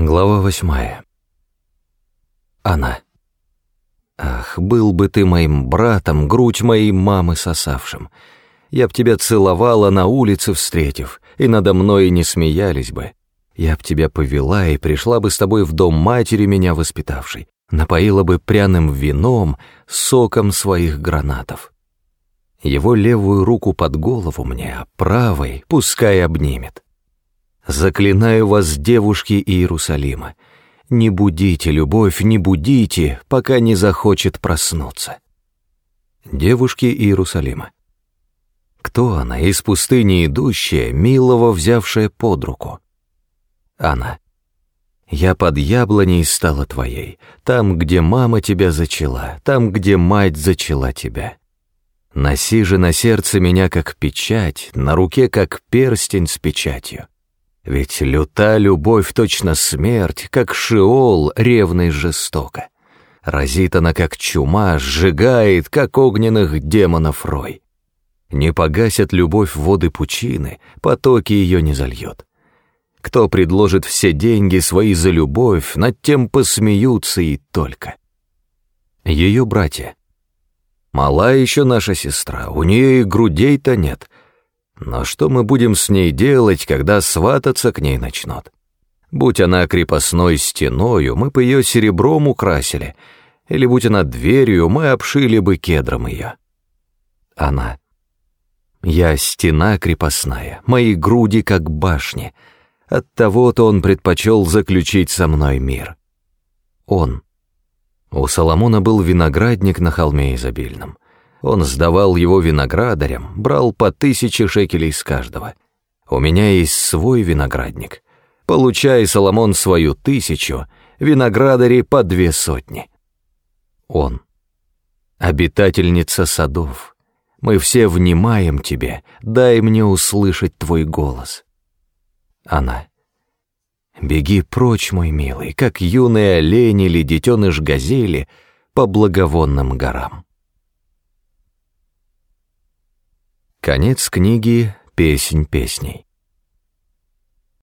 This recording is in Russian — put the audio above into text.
Глава 8. Она. Ах, был бы ты моим братом, грудь моей мамы сосавшим. Я б тебя целовала на улице встретив, и надо мной не смеялись бы. Я б тебя повела и пришла бы с тобой в дом матери меня воспитавшей, напоила бы пряным вином, соком своих гранатов. Его левую руку под голову мне, а правой пускай обнимет. Заклинаю вас, девушки Иерусалима, не будите любовь, не будите, пока не захочет проснуться. Девушки Иерусалима. Кто она, из пустыни идущая, милого взявшая под руку? Она. Я под яблоней стала твоей, там, где мама тебя зачала, там, где мать зачала тебя. Носи же на сердце меня, как печать, на руке, как перстень с печатью. Ведь люта любовь, точно смерть, как Шеол, ревный жестоко. Разит она, как чума, сжигает, как огненных демонов рой. Не погасят любовь воды пучины, потоки ее не зальет. Кто предложит все деньги свои за любовь, над тем посмеются и только. Ее братья. Мала еще наша сестра, у нее и грудей-то нет. Но что мы будем с ней делать, когда свататься к ней начнут? Будь она крепостной стеною, мы бы ее серебром украсили, или будь она дверью, мы обшили бы кедром ее. Она. Я стена крепостная, мои груди как башни, оттого-то он предпочел заключить со мной мир. Он. У Соломона был виноградник на холме изобильном. Он сдавал его виноградарям, брал по 1000 шекелей с каждого. У меня есть свой виноградник. Получай, Соломон, свою 1000, виноградари по 200. Он. Обитательница садов. Мы все внимаем тебе, дай мне услышать твой голос. Она. Беги прочь, мой милый, как юный олень или детеныш газели по благовонным горам. Конец книги «Песнь песней».